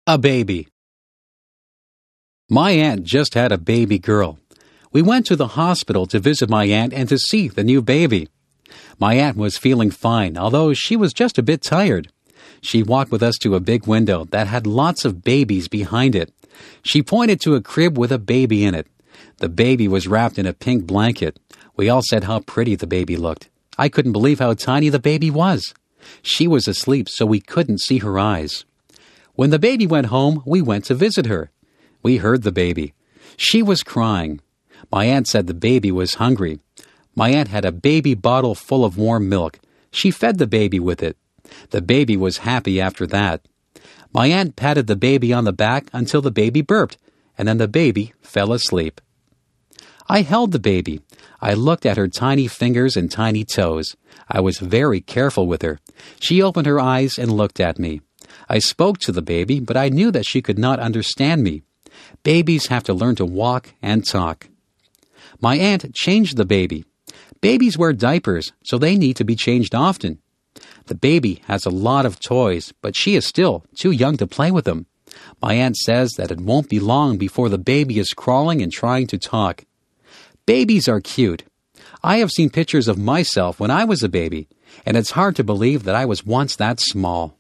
A baby. My aunt just had a baby girl. We went to the hospital to visit my aunt and to see the new baby. My aunt was feeling fine, although she was just a bit tired. She walked with us to a big window that had lots of babies behind it. She pointed to a crib with a baby in it. The baby was wrapped in a pink blanket. We all said how pretty the baby looked. I couldn't believe how tiny the baby was. She was asleep, so we couldn't see her eyes. When the baby went home, we went to visit her. We heard the baby. She was crying. My aunt said the baby was hungry. My aunt had a baby bottle full of warm milk. She fed the baby with it. The baby was happy after that. My aunt patted the baby on the back until the baby burped, and then the baby fell asleep. I held the baby. I looked at her tiny fingers and tiny toes. I was very careful with her. She opened her eyes and looked at me. I spoke to the baby, but I knew that she could not understand me. Babies have to learn to walk and talk. My aunt changed the baby. Babies wear diapers, so they need to be changed often. The baby has a lot of toys, but she is still too young to play with them. My aunt says that it won't be long before the baby is crawling and trying to talk. Babies are cute. I have seen pictures of myself when I was a baby, and it's hard to believe that I was once that small.